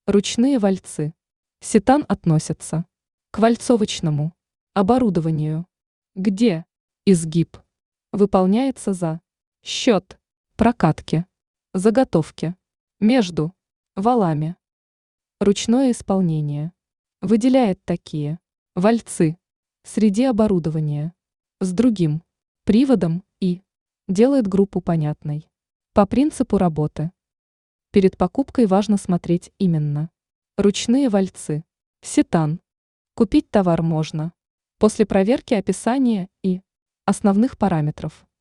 Ручные вальцы. Сетан относятся к вальцовочному оборудованию, где изгиб выполняется за счет прокатки, заготовки между валами. Ручное исполнение выделяет такие вальцы среди оборудования с другим приводом и делает группу понятной по принципу работы. Перед покупкой важно смотреть именно ручные вальцы. Сетан. Купить товар можно после проверки описания и основных параметров.